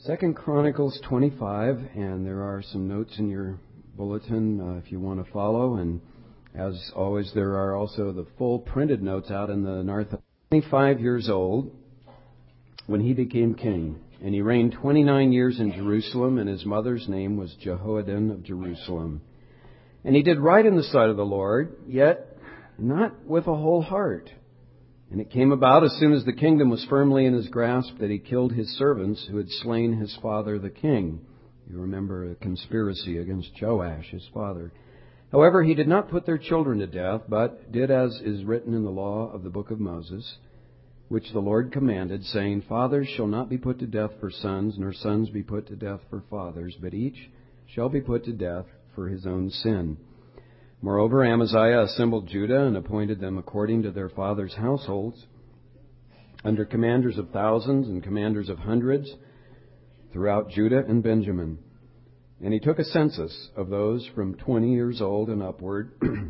Second Chronicles 25, and there are some notes in your bulletin if you want to follow. And as always, there are also the full printed notes out in the north. 25 years old when he became king, and he reigned 29 years in Jerusalem, and his mother's name was Jehoaddan of Jerusalem. And he did right in the sight of the Lord, yet not with a whole heart. And it came about as soon as the kingdom was firmly in his grasp that he killed his servants who had slain his father the king. You remember a conspiracy against Joash, his father. However, he did not put their children to death, but did as is written in the law of the book of Moses, which the Lord commanded, saying, Fathers shall not be put to death for sons, nor sons be put to death for fathers, but each shall be put to death for his own sin. Moreover, Amaziah assembled Judah and appointed them according to their fathers' households, under commanders of thousands and commanders of hundreds throughout Judah and Benjamin. And he took a census of those from 20 years old and upward,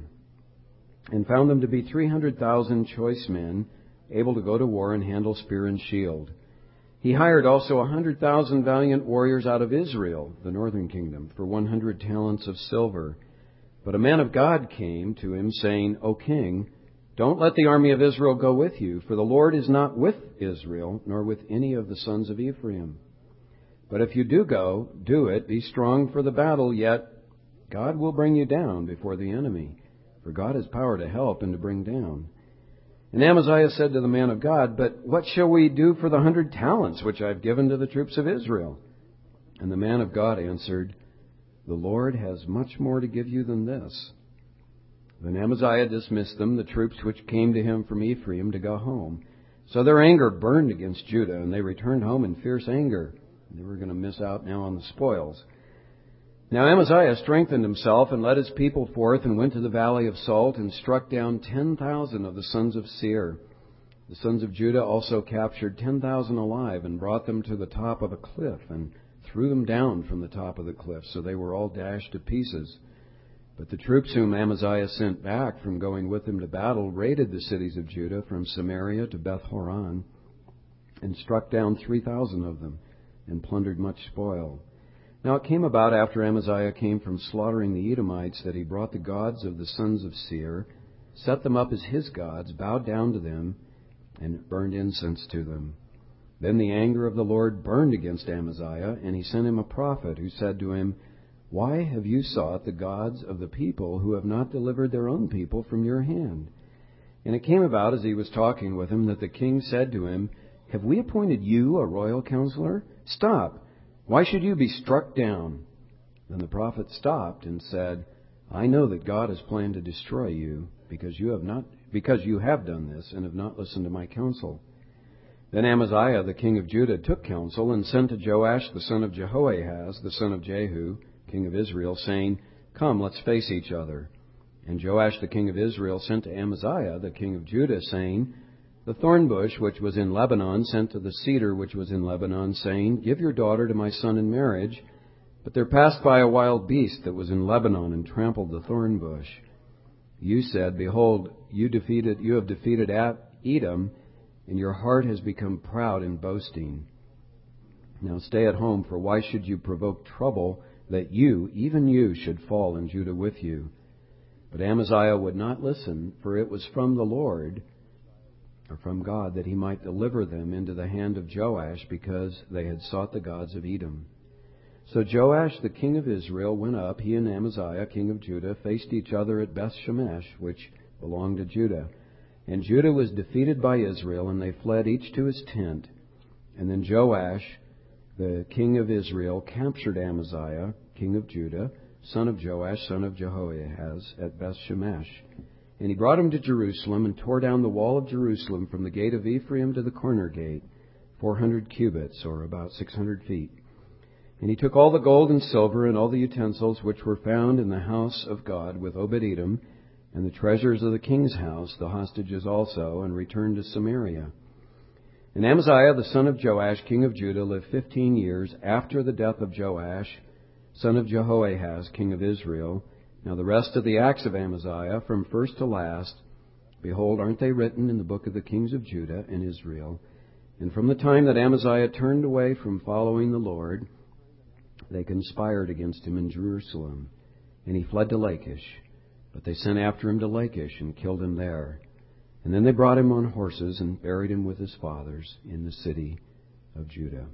and found them to be 300,000 choice men, able to go to war and handle spear and shield. He hired also 100,000 valiant warriors out of Israel, the northern kingdom, for 100 talents of silver. But a man of God came to him, saying, O king, don't let the army of Israel go with you, for the Lord is not with Israel, nor with any of the sons of Ephraim. But if you do go, do it, be strong for the battle, yet God will bring you down before the enemy, for God has power to help and to bring down. And Amaziah said to the man of God, But what shall we do for the 100 talents which I have given to the troops of Israel? And the man of God answered, The Lord has much more to give you than this. Then Amaziah dismissed them, the troops which came to him from Ephraim, to go home. So their anger burned against Judah, and they returned home in fierce anger. They were going to miss out now on the spoils. Now Amaziah strengthened himself and led his people forth and went to the valley of Salt and struck down 10,000 of the sons of Seir. The sons of Judah also captured 10,000 alive and brought them to the top of a cliff and threw them down from the top of the cliff, so they were all dashed to pieces. But the troops whom Amaziah sent back from going with him to battle raided the cities of Judah from Samaria to Beth Horon and struck down 3,000 of them and plundered much spoil. Now it came about after Amaziah came from slaughtering the Edomites that he brought the gods of the sons of Seir, set them up as his gods, bowed down to them, and burned incense to them. Then the anger of the Lord burned against Amaziah, and he sent him a prophet who said to him, Why have you sought the gods of the people who have not delivered their own people from your hand? And it came about as he was talking with him that the king said to him, Have we appointed you a royal counselor? Stop! Why should you be struck down? Then the prophet stopped and said, I know that God has planned to destroy you, because you have done this and have not listened to my counsel. Then Amaziah, the king of Judah, took counsel and sent to Joash, the son of Jehoahaz, the son of Jehu, king of Israel, saying, Come, let's face each other. And Joash, the king of Israel, sent to Amaziah, the king of Judah, saying, The thorn bush which was in Lebanon sent to the cedar which was in Lebanon, saying, Give your daughter to my son in marriage. But there passed by a wild beast that was in Lebanon and trampled the thorn bush. You said, Behold, you have defeated Edom, and your heart has become proud in boasting. Now stay at home, for why should you provoke trouble that you, even you, should fall and Judah with you? But Amaziah would not listen, for it was from the Lord, or from God, that he might deliver them into the hand of Joash, because they had sought the gods of Edom. So Joash, the king of Israel, went up. He and Amaziah, king of Judah, faced each other at Beth Shemesh, which belonged to Judah. And Judah was defeated by Israel, and they fled each to his tent. And then Joash, the king of Israel, captured Amaziah, king of Judah, son of Joash, son of Jehoahaz, at Beth Shemesh. And he brought him to Jerusalem and tore down the wall of Jerusalem from the gate of Ephraim to the corner gate, 400 cubits, or about 600 feet. And he took all the gold and silver and all the utensils which were found in the house of God with Obed-Edom, and the treasures of the king's house, the hostages also, and returned to Samaria. And Amaziah, the son of Joash, king of Judah, lived 15 years after the death of Joash, son of Jehoahaz, king of Israel. Now the rest of the acts of Amaziah, from first to last, behold, aren't they written in the book of the kings of Judah and Israel? And from the time that Amaziah turned away from following the Lord, they conspired against him in Jerusalem. And he fled to Lachish. But they sent after him to Lachish and killed him there. And then they brought him on horses and buried him with his fathers in the city of Judah.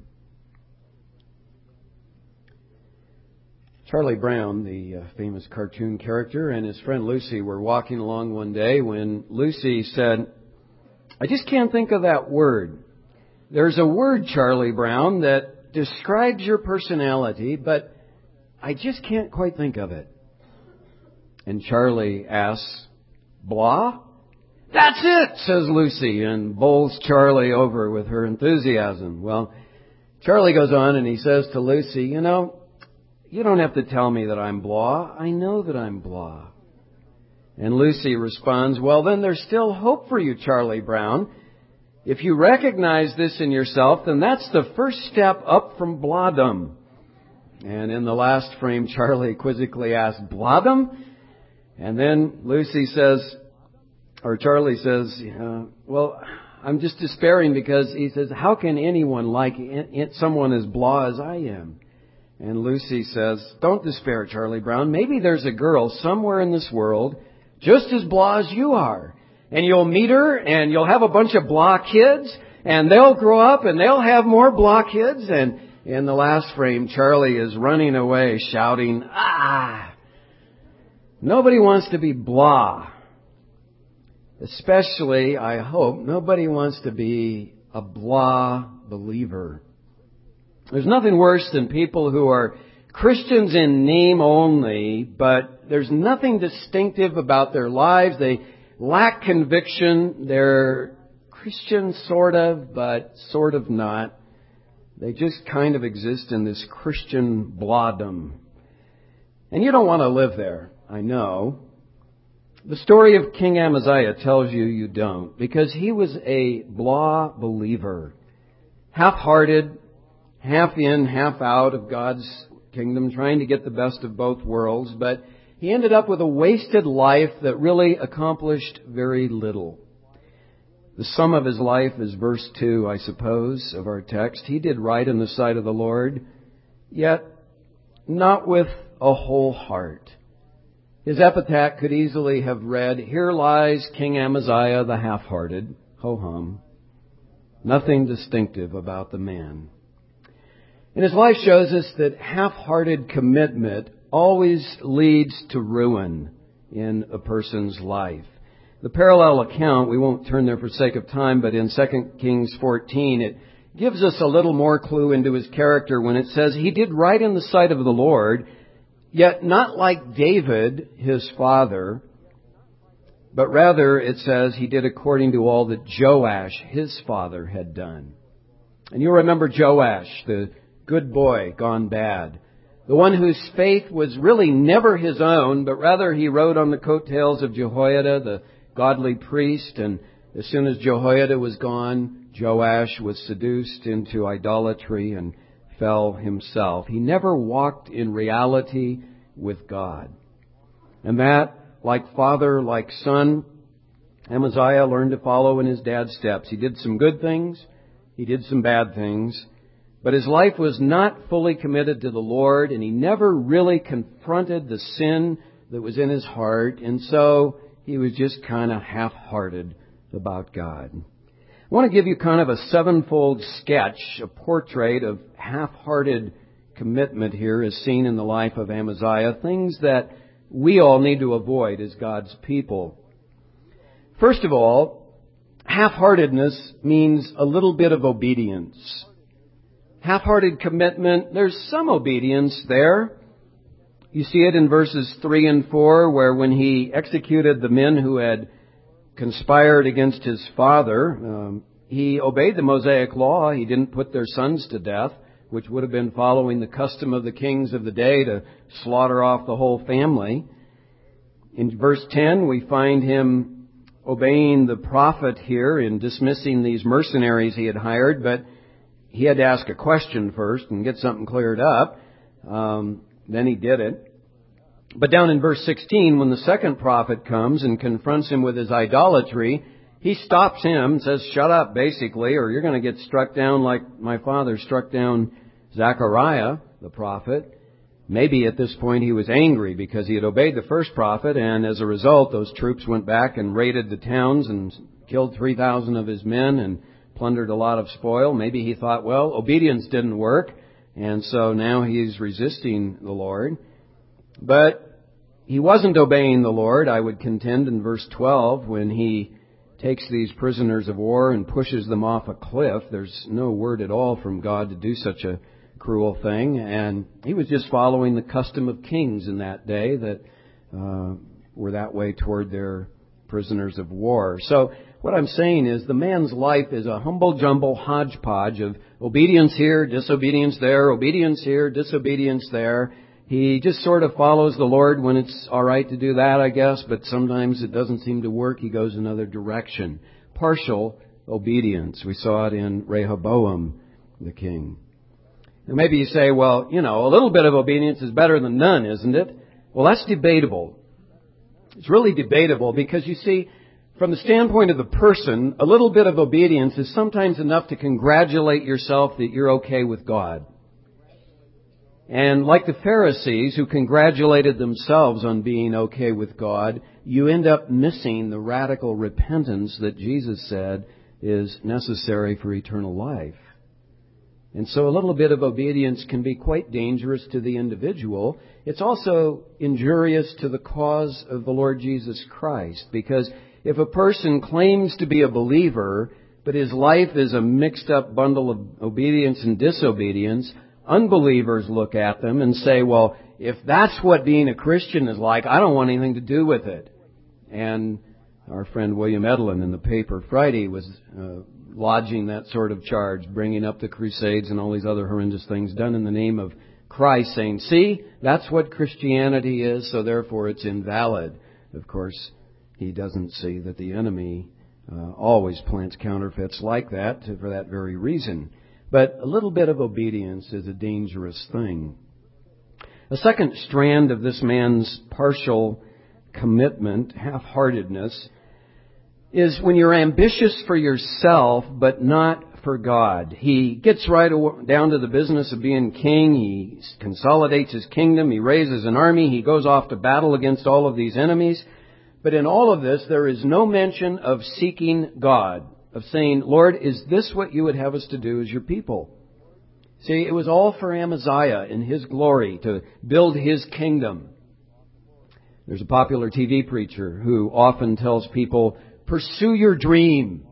Charlie Brown, the famous cartoon character, and his friend Lucy were walking along one day when Lucy said, "I just can't think of that word. There's a word, Charlie Brown, that describes your personality, but I just can't quite think of it." And Charlie asks, "Blah?" "That's it," says Lucy, and bowls Charlie over with her enthusiasm. Well, Charlie goes on and he says to Lucy, "You know, you don't have to tell me that I'm blah. I know that I'm blah." And Lucy responds, "Well, then there's still hope for you, Charlie Brown. If you recognize this in yourself, then that's the first step up from blahdom." And in the last frame, Charlie quizzically asks, "Blahdom?" And then Charlie says, "Well, I'm just despairing," because he says, "How can anyone like someone as blah as I am?" And Lucy says, "Don't despair, Charlie Brown. Maybe there's a girl somewhere in this world just as blah as you are. And you'll meet her and you'll have a bunch of blah kids and they'll grow up and they'll have more blah kids." And in the last frame, Charlie is running away shouting, "Ah!" Nobody wants to be blah. Especially, I hope, nobody wants to be a blah believer. There's nothing worse than people who are Christians in name only, but there's nothing distinctive about their lives. They lack conviction. They're Christian sort of, but sort of not. They just kind of exist in this Christian blahdom. And you don't want to live there, I know. The story of King Amaziah tells you don't, because he was a blah believer. Half-hearted, half in, half out of God's kingdom, trying to get the best of both worlds, but he ended up with a wasted life that really accomplished very little. The sum of his life is verse 2, I suppose, of our text. He did right in the sight of the Lord, yet not with a whole heart. His epitaph could easily have read, "Here lies King Amaziah the half-hearted." Ho-hum. Nothing distinctive about the man. And his life shows us that half-hearted commitment always leads to ruin in a person's life. The parallel account, we won't turn there for sake of time, but in 2 Kings 14, it gives us a little more clue into his character when it says, "He did right in the sight of the Lord, yet not like David, his father, but rather," it says, "he did according to all that Joash, his father, had done." And you remember Joash, the good boy gone bad. The one whose faith was really never his own, but rather he rode on the coattails of Jehoiada, the godly priest. And as soon as Jehoiada was gone, Joash was seduced into idolatry and fell himself. He never walked in reality with God. And that, like father, like son, Amaziah learned to follow in his dad's steps. He did some good things. He did some bad things. But his life was not fully committed to the Lord, and he never really confronted the sin that was in his heart. And so he was just kind of half-hearted about God. I want to give you kind of a sevenfold sketch, a portrait of half-hearted commitment here as seen in the life of Amaziah, things that we all need to avoid as God's people. First of all, half-heartedness means a little bit of obedience. Half-hearted commitment, there's some obedience there. You see it in verses 3 and 4, where when he executed the men who had conspired against his father, he obeyed the Mosaic law. He didn't put their sons to death, which would have been following the custom of the kings of the day to slaughter off the whole family. In verse 10, we find him obeying the prophet here in dismissing these mercenaries he had hired, but he had to ask a question first and get something cleared up. Then he did it. But down in verse 16, when the second prophet comes and confronts him with his idolatry, he stops him and says, shut up, basically, or you're going to get struck down like my father struck down Zechariah, the prophet. Maybe at this point he was angry because he had obeyed the first prophet, and as a result, those troops went back and raided the towns and killed 3,000 of his men and plundered a lot of spoil. Maybe he thought, well, obedience didn't work, and so now he's resisting the Lord. But he wasn't obeying the Lord, I would contend, in verse 12, when he takes these prisoners of war and pushes them off a cliff. There's no word at all from God to do such a cruel thing, and he was just following the custom of kings in that day that were that way toward their prisoners of war. So what I'm saying is the man's life is a humble jumble hodgepodge of obedience here, disobedience there, obedience here, disobedience there. He just sort of follows the Lord when it's all right to do that, I guess, but sometimes it doesn't seem to work. He goes another direction. Partial obedience. We saw it in Rehoboam, the king. And maybe you say, well, a little bit of obedience is better than none, isn't it? Well, that's debatable. It's really debatable because, you see, from the standpoint of the person, a little bit of obedience is sometimes enough to congratulate yourself that you're okay with God. And like the Pharisees who congratulated themselves on being okay with God, you end up missing the radical repentance that Jesus said is necessary for eternal life. And so a little bit of obedience can be quite dangerous to the individual. It's also injurious to the cause of the Lord Jesus Christ, because if a person claims to be a believer, but his life is a mixed up bundle of obedience and disobedience, unbelievers look at them and say, well, if that's what being a Christian is like, I don't want anything to do with it. And our friend William Edlin in the paper Friday was lodging that sort of charge, bringing up the Crusades and all these other horrendous things done in the name of Christ, saying, see, that's what Christianity is, so therefore it's invalid. Of course, he doesn't see that the enemy always plants counterfeits like that for that very reason. But a little bit of obedience is a dangerous thing. A second strand of this man's partial commitment, half-heartedness, is when you're ambitious for yourself but not for God. He gets right down to the business of being king. He consolidates his kingdom. He raises an army. He goes off to battle against all of these enemies. But in all of this, there is no mention of seeking God, of saying, Lord, is this what you would have us to do as your people? See, it was all for Amaziah in his glory to build his kingdom. There's a popular TV preacher who often tells people, pursue your dream.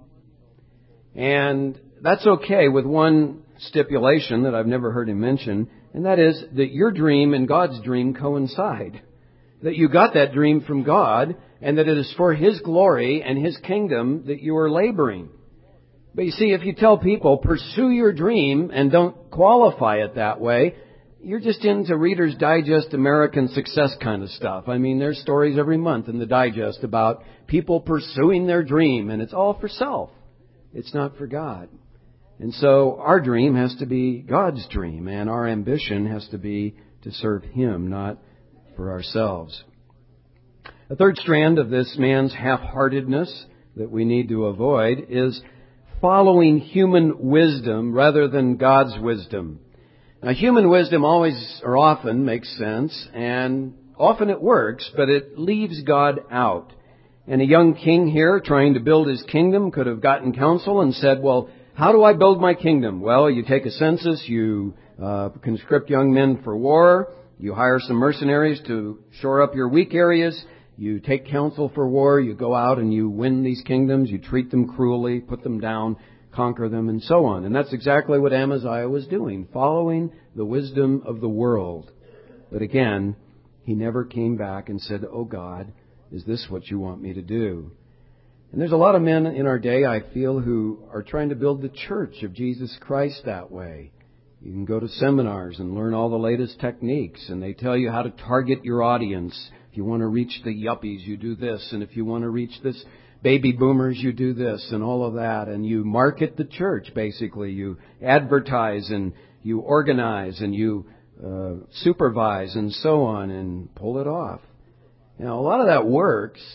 And that's okay with one stipulation that I've never heard him mention, and that is that your dream and God's dream coincide. That you got that dream from God, and that it is for His glory and His kingdom that you are laboring. But you see, if you tell people, pursue your dream, and don't qualify it that way, you're just into Reader's Digest American success kind of stuff. I mean, there's stories every month in the Digest about people pursuing their dream, and it's all for self. It's not for God. And so our dream has to be God's dream, and our ambition has to be to serve Him, not for ourselves. A third strand of this man's half-heartedness that we need to avoid is following human wisdom rather than God's wisdom. Now, human wisdom always or often makes sense, and often it works, but it leaves God out. And a young king here trying to build his kingdom could have gotten counsel and said, well, how do I build my kingdom? Well, you take a census, you conscript young men for war, you hire some mercenaries to shore up your weak areas, you take counsel for war, you go out and you win these kingdoms, you treat them cruelly, put them down, conquer them, and so on. And that's exactly what Amaziah was doing, following the wisdom of the world. But again, he never came back and said, oh God, is this what you want me to do? And there's a lot of men in our day, I feel, who are trying to build the church of Jesus Christ that way. You can go to seminars and learn all the latest techniques, and they tell you how to target your audience. If you want to reach the yuppies, you do this, and if you want to reach this baby boomers, you do this, and all of that. And you market the church, basically. You advertise, and you organize, and you supervise, and so on, and pull it off. Now, a lot of that works.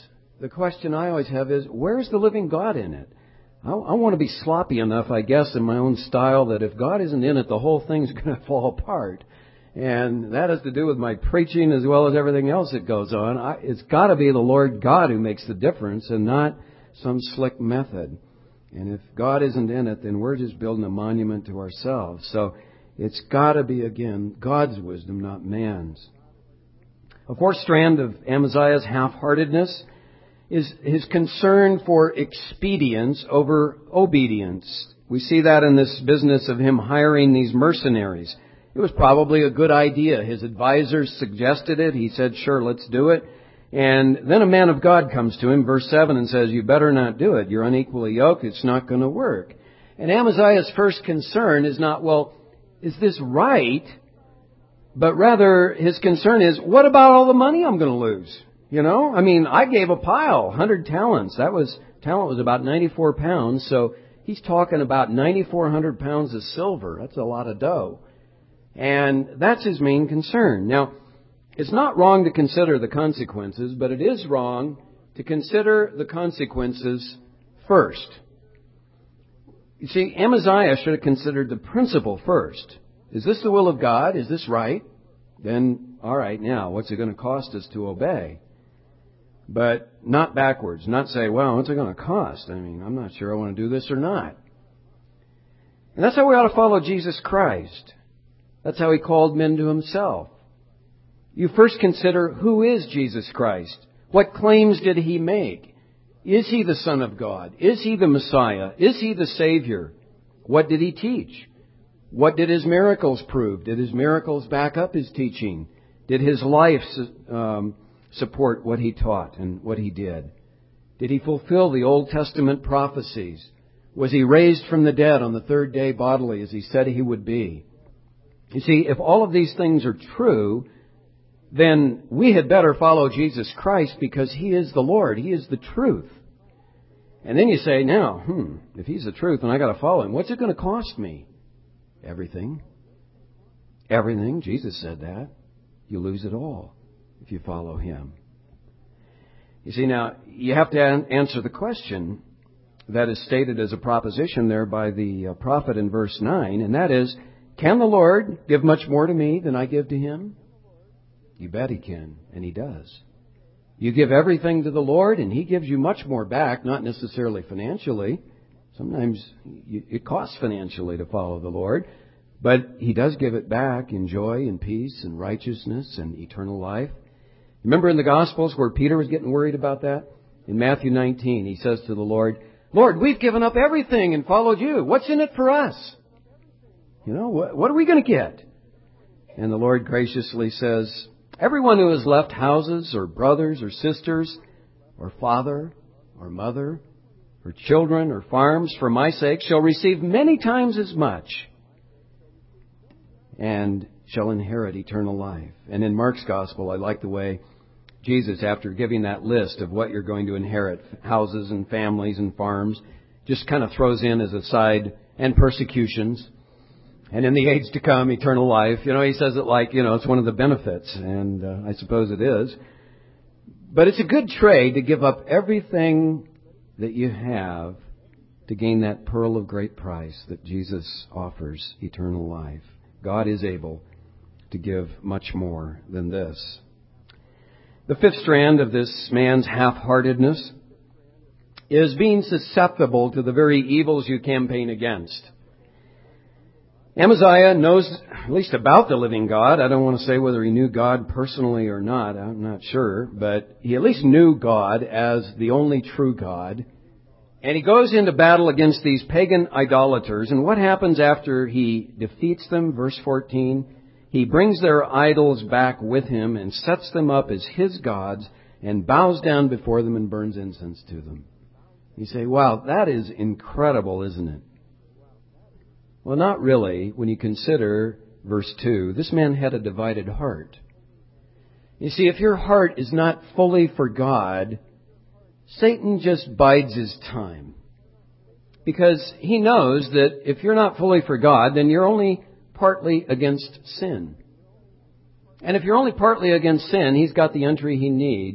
the question I always have is, where's the living God in it? I want to be sloppy enough, I guess, in my own style that if God isn't in it, the whole thing's going to fall apart. And that has to do with my preaching as well as everything else that goes on. It's got to be the Lord God who makes the difference and not some slick method. And if God isn't in it, then we're just building a monument to ourselves. So it's got to be, again, God's wisdom, not man's. A fourth strand of Amaziah's half-heartedness is his concern for expedience over obedience. We see that in this business of him hiring these mercenaries. It was probably a good idea. His advisors suggested it. He said, sure, let's do it. And then a man of God comes to him, verse 7, and says, you better not do it. You're unequally yoked. It's not going to work. And Amaziah's first concern is not, well, is this right? But rather, his concern is, what about all the money I'm going to lose? You know, I mean, I gave a pile, 100 talents. Talent was about 94 pounds. So he's talking about 9,400 pounds of silver. That's a lot of dough. And that's his main concern. Now, it's not wrong to consider the consequences, but it is wrong to consider the consequences first. You see, Amaziah should have considered the principle first. Is this the will of God? Is this right? Then, all right, now, what's it going to cost us to obey? But not backwards. Not say, well, what's it going to cost? I mean, I'm not sure I want to do this or not. And that's how we ought to follow Jesus Christ. That's how He called men to Himself. You first consider, who is Jesus Christ? What claims did He make? Is He the Son of God? Is He the Messiah? Is He the Savior? What did He teach? What did His miracles prove? Did His miracles back up His teaching? Did His life support what He taught and what He did? Did He fulfill the Old Testament prophecies? Was He raised from the dead on the third day bodily as He said He would be? You see, if all of these things are true, then we had better follow Jesus Christ because He is the Lord. He is the truth. And then you say, now, if He's the truth and I got to follow Him, what's it going to cost me? Everything. Everything. Jesus said that. You lose it all if you follow Him. You see, now, you have to answer the question that is stated as a proposition there by the prophet in verse 9, and that is, can the Lord give much more to me than I give to Him? You bet He can, and He does. You give everything to the Lord, and He gives you much more back, not necessarily financially. Sometimes it costs financially to follow the Lord, but He does give it back in joy and peace and righteousness and eternal life. Remember in the Gospels where Peter was getting worried about that? In Matthew 19, he says to the Lord, Lord, we've given up everything and followed You. What's in it for us? You know, what are we going to get? And the Lord graciously says, everyone who has left houses or brothers or sisters or father or mother or children or farms for My sake shall receive many times as much and shall inherit eternal life. And in Mark's Gospel, I like the way Jesus, after giving that list of what you're going to inherit, houses and families and farms, just kind of throws in as a side, and persecutions. And in the age to come, eternal life. You know, He says it like, it's one of the benefits. And I suppose it is. But it's a good trade to give up everything that you have to gain that pearl of great price that Jesus offers, eternal life. God is able to give much more than this. The fifth strand of this man's half-heartedness is being susceptible to the very evils you campaign against. Amaziah knows at least about the living God. I don't want to say whether he knew God personally or not. I'm not sure. But he at least knew God as the only true God. And he goes into battle against these pagan idolaters. And what happens after he defeats them? Verse 14. He brings their idols back with him and sets them up as his gods and bows down before them and burns incense to them. You say, wow, that is incredible, isn't it? Well, not really when you consider verse 2. This man had a divided heart. You see, if your heart is not fully for God, Satan just bides his time. Because he knows that if you're not fully for God, then you're only partly against sin. And if you're only partly against sin, he's got the entry he needs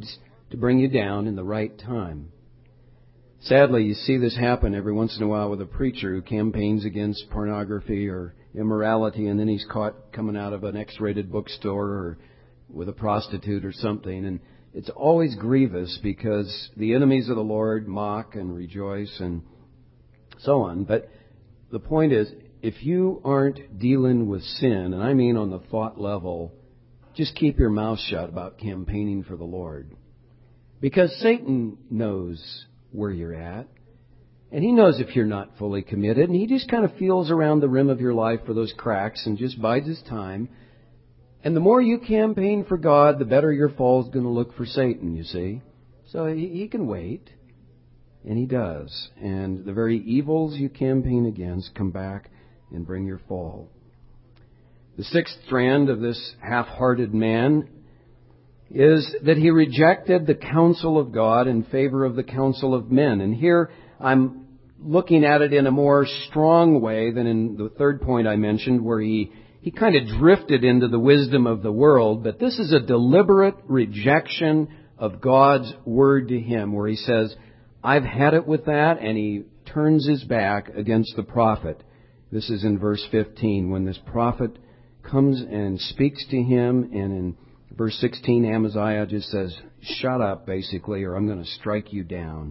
to bring you down in the right time. Sadly, you see this happen every once in a while with a preacher who campaigns against pornography or immorality, and then he's caught coming out of an X-rated bookstore or with a prostitute or something. And it's always grievous because the enemies of the Lord mock and rejoice and so on. But the point is, if you aren't dealing with sin, and I mean on the thought level, just keep your mouth shut about campaigning for the Lord. Because Satan knows where you're at. And he knows if you're not fully committed. And he just kind of feels around the rim of your life for those cracks and just bides his time. And the more you campaign for God, the better your fall is going to look for Satan, you see. So he can wait. And he does. And the very evils you campaign against come back and bring your fall. The sixth strand of this half-hearted man is that he rejected the counsel of God in favor of the counsel of men. And here I'm looking at it in a more strong way than in the third point I mentioned, where he kind of drifted into the wisdom of the world. But this is a deliberate rejection of God's word to him, where he says, I've had it with that, and he turns his back against the prophet. This is in verse 15, when this prophet comes and speaks to him, and in verse 16, Amaziah just says, shut up, basically, or I'm going to strike you down.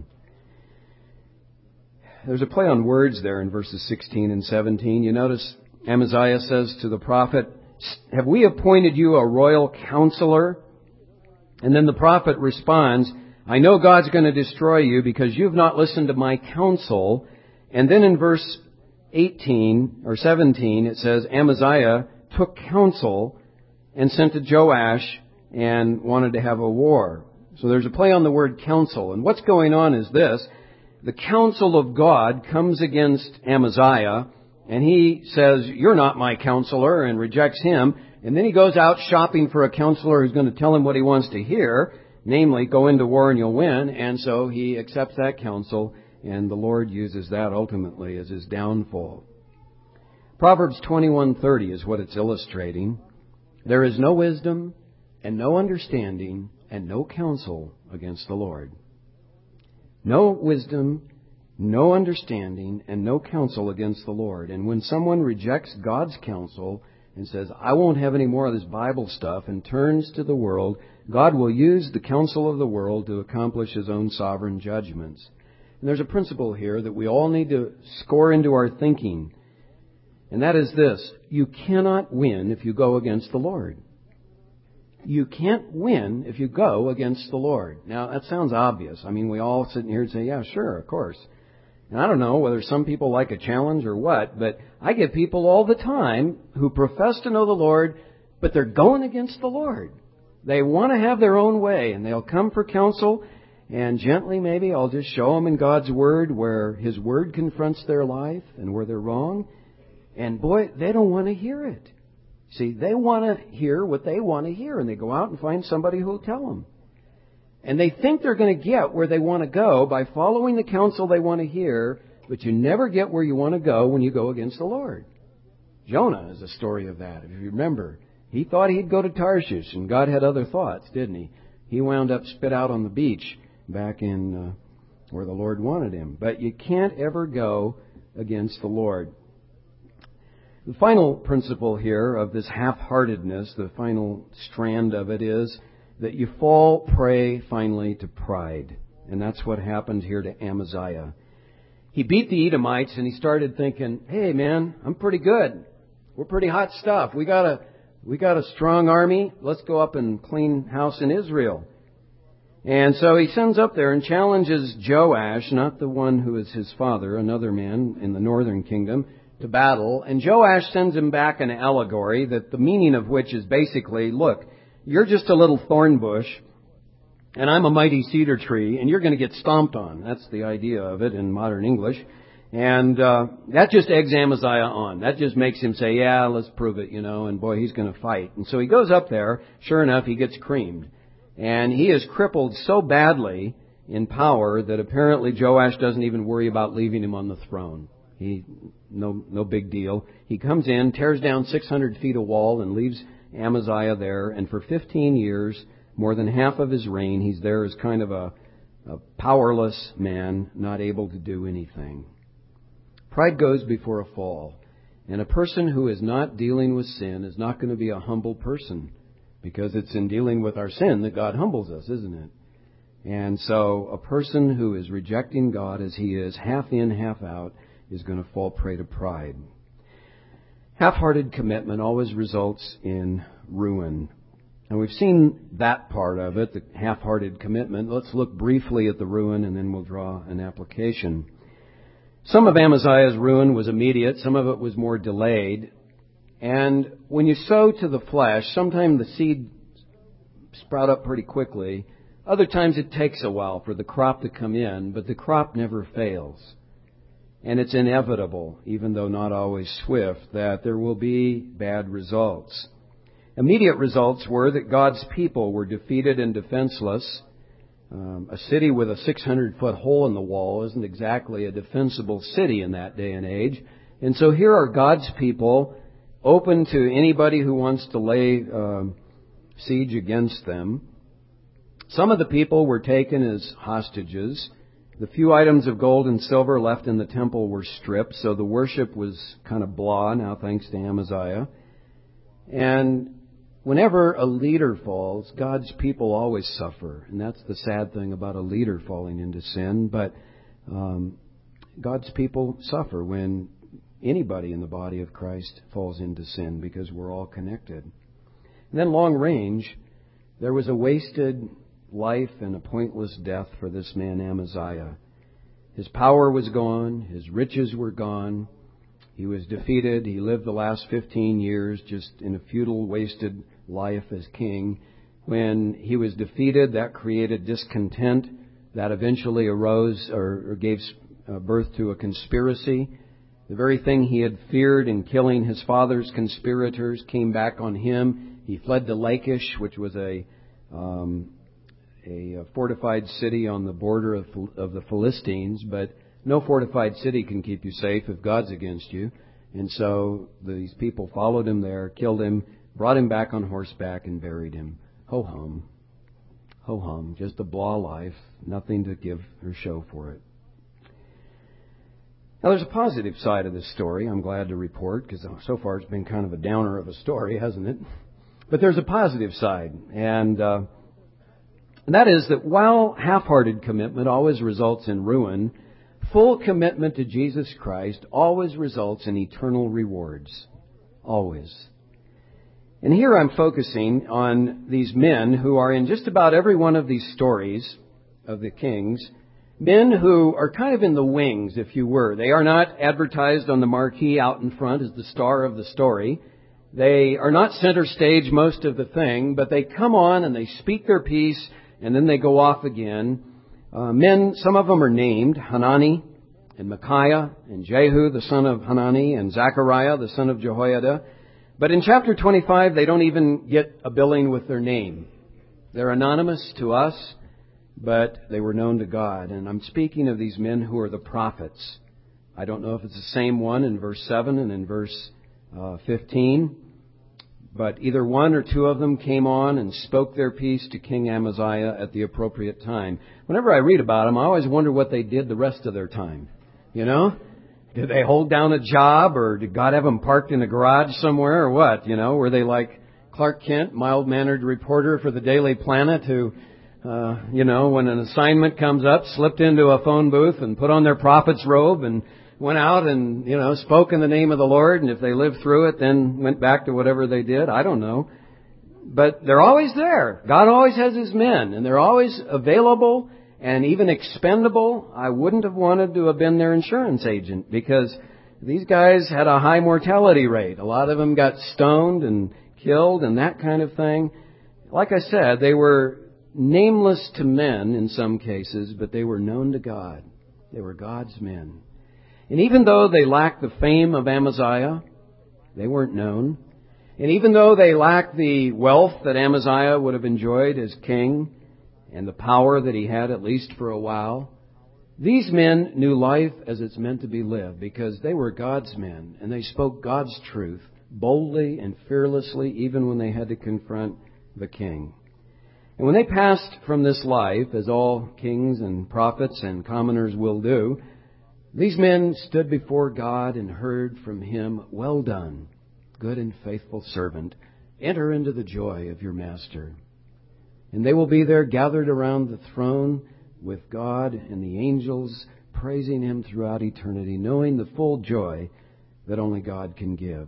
There's a play on words there in verses 16 and 17. You notice Amaziah says to the prophet, have we appointed you a royal counselor? And then the prophet responds, I know God's going to destroy you because you've not listened to my counsel. And then in verse 18 or 17, it says, Amaziah took counsel and sent to Joash and wanted to have a war. So there's a play on the word counsel. And what's going on is this. The counsel of God comes against Amaziah, and he says, you're not my counselor, and rejects him. And then he goes out shopping for a counselor who's going to tell him what he wants to hear, namely, go into war and you'll win. And so he accepts that counsel, and the Lord uses that ultimately as his downfall. Proverbs 21:30 is what it's illustrating. There is no wisdom and no understanding and no counsel against the Lord. No wisdom, no understanding, and no counsel against the Lord. And when someone rejects God's counsel and says, I won't have any more of this Bible stuff, and turns to the world, God will use the counsel of the world to accomplish His own sovereign judgments. And there's a principle here that we all need to score into our thinking. And that is this. You cannot win if you go against the Lord. You can't win if you go against the Lord. Now, that sounds obvious. I mean, we all sit here and say, yeah, sure, of course. And I don't know whether some people like a challenge or what, but I get people all the time who profess to know the Lord, but they're going against the Lord. They want to have their own way, and they'll come for counsel, and gently maybe I'll just show them in God's Word where His Word confronts their life and where they're wrong. And boy, they don't want to hear it. See, they want to hear what they want to hear, and they go out and find somebody who will tell them. And they think they're going to get where they want to go by following the counsel they want to hear, but you never get where you want to go when you go against the Lord. Jonah is a story of that. If you remember, he thought he'd go to Tarshish, and God had other thoughts, didn't he? He wound up spit out on the beach back in where the Lord wanted him. But you can't ever go against the Lord. The final principle here of this half-heartedness, the final strand of it is that you fall prey finally to pride. And that's what happened here to Amaziah. He beat the Edomites and he started thinking, hey man, I'm pretty good. We're pretty hot stuff. We got a strong army. Let's go up and clean house in Israel. And so he sends up there and challenges Joash, not the one who is his father, another man in the northern kingdom, to battle. And Joash sends him back an allegory that the meaning of which is basically, look, you're just a little thorn bush, and I'm a mighty cedar tree, and you're going to get stomped on. That's the idea of it in modern English. And that just eggs Amaziah on. That just makes him say, yeah, let's prove it, and boy, he's going to fight. And so he goes up there. Sure enough, he gets creamed. And he is crippled so badly in power that apparently Joash doesn't even worry about leaving him on the throne. No big deal. He comes in, tears down 600 feet of wall, and leaves Amaziah there. And for 15 years, more than half of his reign, he's there as kind of a powerless man, not able to do anything. Pride goes before a fall. And a person who is not dealing with sin is not going to be a humble person, because it's in dealing with our sin that God humbles us, isn't it? And so a person who is rejecting God as he is, half in, half out, is going to fall prey to pride. Half-hearted commitment always results in ruin. And we've seen that part of it, the half-hearted commitment. Let's look briefly at the ruin, and then we'll draw an application. Some of Amaziah's ruin was immediate, some of it was more delayed. And when you sow to the flesh, sometimes the seed sprout up pretty quickly. Other times it takes a while for the crop to come in, but the crop never fails. And it's inevitable, even though not always swift, that there will be bad results. Immediate results were that God's people were defeated and defenseless. A city with a 600-foot hole in the wall isn't exactly a defensible city in that day and age. And so here are God's people open to anybody who wants to lay siege against them. Some of the people were taken as hostages. The few items of gold and silver left in the temple were stripped, so the worship was kind of blah now, thanks to Amaziah. And whenever a leader falls, God's people always suffer. And that's the sad thing about a leader falling into sin. But God's people suffer when anybody in the body of Christ falls into sin, because we're all connected. And then long range, there was a wasted life and a pointless death for this man Amaziah. His power was gone. His riches were gone. He was defeated. He lived the last 15 years just in a futile, wasted life as king. When he was defeated, that created discontent that eventually arose or gave birth to a conspiracy. The very thing he had feared in killing his father's conspirators came back on him. He fled to Lachish, which was a fortified city on the border of the Philistines, but no fortified city can keep you safe if God's against you. And so these people followed him there, killed him, brought him back on horseback, and buried him. Ho-hum. Ho-hum. Just a blah life. Nothing to give or show for it. Now, there's a positive side of this story, I'm glad to report, because so far it's been kind of a downer of a story, hasn't it? But there's a positive side, and that is that while half-hearted commitment always results in ruin, full commitment to Jesus Christ always results in eternal rewards. Always. And here I'm focusing on these men who are in just about every one of these stories of the kings. Men who are kind of in the wings, if you were. They are not advertised on the marquee out in front as the star of the story. They are not center stage most of the thing, but they come on and they speak their piece, and then they go off again. Men, some of them are named, Hanani and Micaiah and Jehu, the son of Hanani, and Zechariah, the son of Jehoiada. But in chapter 25, they don't even get a billing with their name. They're anonymous to us, but they were known to God. And I'm speaking of these men who are the prophets. I don't know if it's the same one in verse 7 and in verse 15. But either one or two of them came on and spoke their piece to King Amaziah at the appropriate time. Whenever I read about them, I always wonder what they did the rest of their time. You know? Did they hold down a job, or did God have them parked in a garage somewhere, or what? You know, were they like Clark Kent, mild-mannered reporter for the Daily Planet, who, when an assignment comes up, slipped into a phone booth and put on their prophet's robe and went out and, spoke in the name of the Lord, and if they lived through it, then went back to whatever they did? I don't know. But they're always there. God always has His men, and they're always available and even expendable. I wouldn't have wanted to have been their insurance agent, because these guys had a high mortality rate. A lot of them got stoned and killed and that kind of thing. Like I said, they were nameless to men in some cases, but they were known to God. They were God's men. And even though they lacked the fame of Amaziah, they weren't known. And even though they lacked the wealth that Amaziah would have enjoyed as king, and the power that he had, at least for a while, these men knew life as it's meant to be lived, because they were God's men, and they spoke God's truth boldly and fearlessly, even when they had to confront the king. And when they passed from this life, as all kings and prophets and commoners will do, these men stood before God and heard from Him, "Well done, good and faithful servant. Enter into the joy of your master." And they will be there gathered around the throne with God and the angels, praising Him throughout eternity, knowing the full joy that only God can give.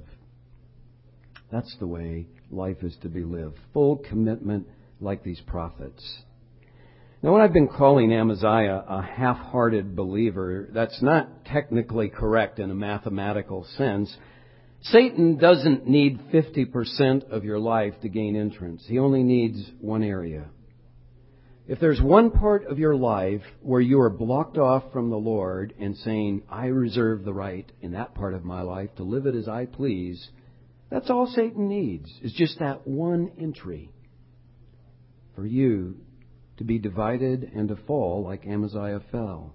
That's the way life is to be lived. Full commitment like these prophets. Now, when I've been calling Amaziah a half-hearted believer, that's not technically correct in a mathematical sense. Satan doesn't need 50% of your life to gain entrance. He only needs one area. If there's one part of your life where you are blocked off from the Lord and saying, "I reserve the right in that part of my life to live it as I please," that's all Satan needs, is just that one entry for you to be divided and to fall like Amaziah fell.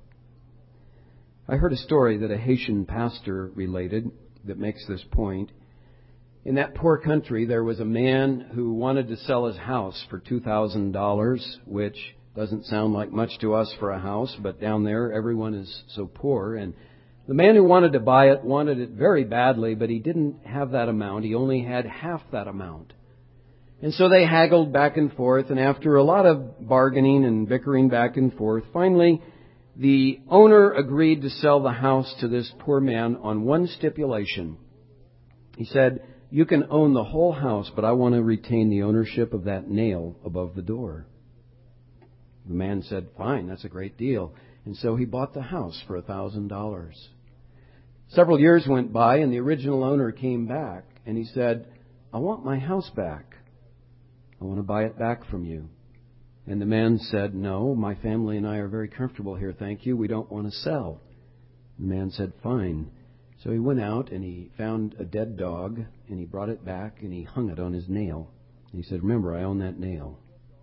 I heard a story that a Haitian pastor related that makes this point. In that poor country, there was a man who wanted to sell his house for $2,000, which doesn't sound like much to us for a house, but down there everyone is so poor. And the man who wanted to buy it wanted it very badly, but he didn't have that amount. He only had half that amount. And so they haggled back and forth, and after a lot of bargaining and bickering back and forth, finally the owner agreed to sell the house to this poor man on one stipulation. He said, "You can own the whole house, but I want to retain the ownership of that nail above the door." The man said, "Fine, that's a great deal." And so he bought the house for $1,000. Several years went by, and the original owner came back, and he said, "I want my house back. I want to buy it back from you." And the man said, "No, my family and I are very comfortable here, thank you. We don't want to sell." The man said, "Fine." So he went out and he found a dead dog, and he brought it back and he hung it on his nail. And he said, "Remember, I own that nail."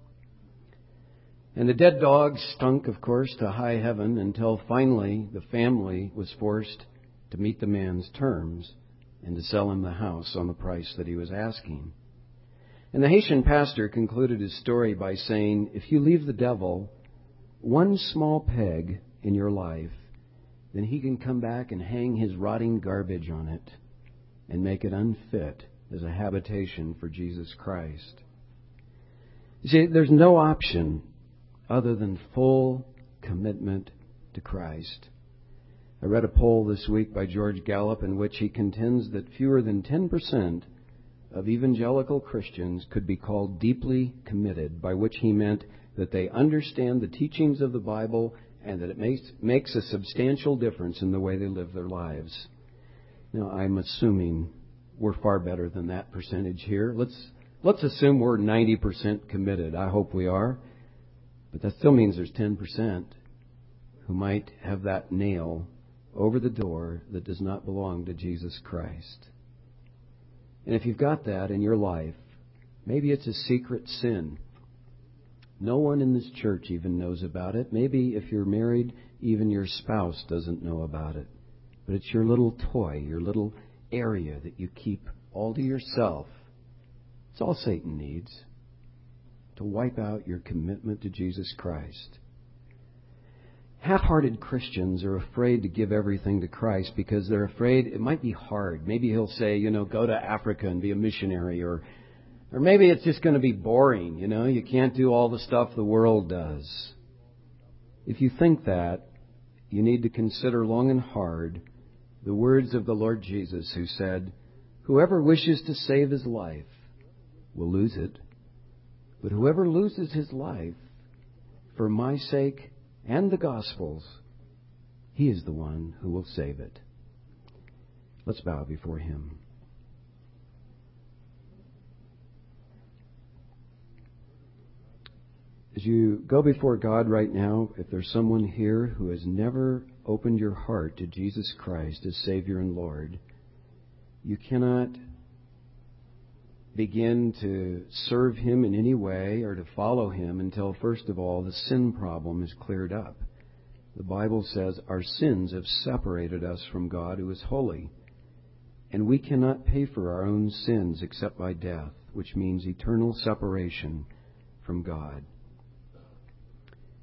And the dead dog stunk, of course, to high heaven until finally the family was forced to meet the man's terms and to sell him the house on the price that he was asking. And the Haitian pastor concluded his story by saying, if you leave the devil one small peg in your life, then he can come back and hang his rotting garbage on it and make it unfit as a habitation for Jesus Christ. You see, there's no option other than full commitment to Christ. I read a poll this week by George Gallup in which he contends that fewer than 10% of evangelical Christians could be called deeply committed, by which he meant that they understand the teachings of the Bible and that it makes a substantial difference in the way they live their lives. Now, I'm assuming we're far better than that percentage here. Let's assume we're 90% committed. I hope we are. But that still means there's 10% who might have that nail over the door that does not belong to Jesus Christ. And if you've got that in your life, maybe it's a secret sin. No one in this church even knows about it. Maybe if you're married, even your spouse doesn't know about it. But it's your little toy, your little area that you keep all to yourself. It's all Satan needs, to wipe out your commitment to Jesus Christ. Half-hearted Christians are afraid to give everything to Christ because they're afraid it might be hard. Maybe he'll say, go to Africa and be a missionary, or maybe it's just going to be boring. You can't do all the stuff the world does. If you think that, you need to consider long and hard the words of the Lord Jesus, who said, "Whoever wishes to save his life will lose it, but whoever loses his life for my sake and the gospel's, he is the one who will save it." Let's bow before Him. As you go before God right now, if there's someone here who has never opened your heart to Jesus Christ as Savior and Lord, you cannot begin to serve Him in any way or to follow Him until, first of all, the sin problem is cleared up. The Bible says our sins have separated us from God, who is holy. And we cannot pay for our own sins except by death, which means eternal separation from God.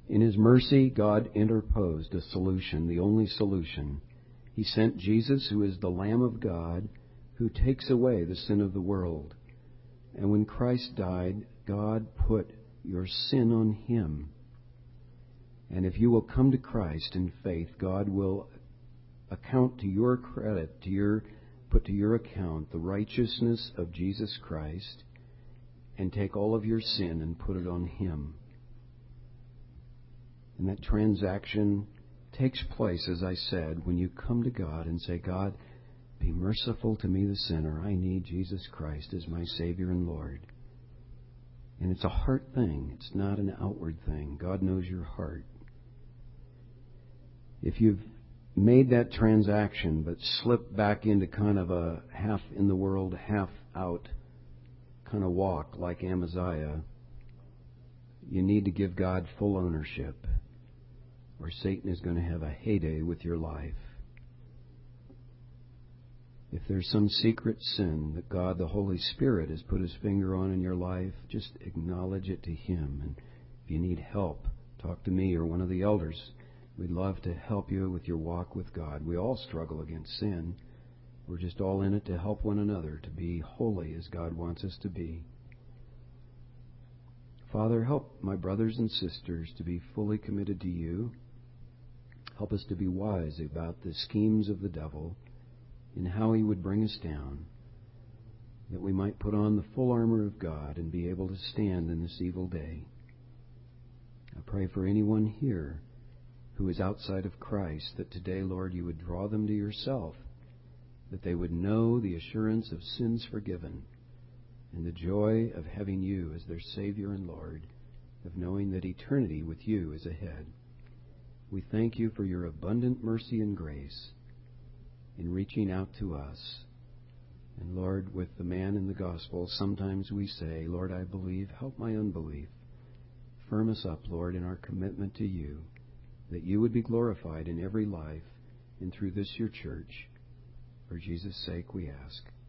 In His mercy, God interposed a solution, the only solution. He sent Jesus, who is the Lamb of God, who takes away the sin of the world. And when Christ died, God put your sin on Him. And if you will come to Christ in faith, God will account to your credit, put to your account the righteousness of Jesus Christ and take all of your sin and put it on Him. And that transaction takes place, as I said, when you come to God and say, God, be merciful to me, the sinner. I need Jesus Christ as my Savior and Lord. And it's a heart thing. It's not an outward thing. God knows your heart. If you've made that transaction but slipped back into kind of a half in the world, half out kind of walk like Amaziah, you need to give God full ownership, or Satan is going to have a heyday with your life. If there's some secret sin that God, the Holy Spirit, has put His finger on in your life, just acknowledge it to Him. And if you need help, talk to me or one of the elders. We'd love to help you with your walk with God. We all struggle against sin. We're just all in it to help one another to be holy as God wants us to be. Father, help my brothers and sisters to be fully committed to You. Help us to be wise about the schemes of the devil and how he would bring us down, that we might put on the full armor of God and be able to stand in this evil day. I pray for anyone here who is outside of Christ, that today, Lord, You would draw them to Yourself, that they would know the assurance of sins forgiven and the joy of having You as their Savior and Lord, of knowing that eternity with You is ahead. We thank You for Your abundant mercy and grace in reaching out to us. And Lord, with the man in the gospel, sometimes we say, Lord, I believe, help my unbelief. Firm us up, Lord, in our commitment to You, that You would be glorified in every life and through this Your church. For Jesus' sake we ask.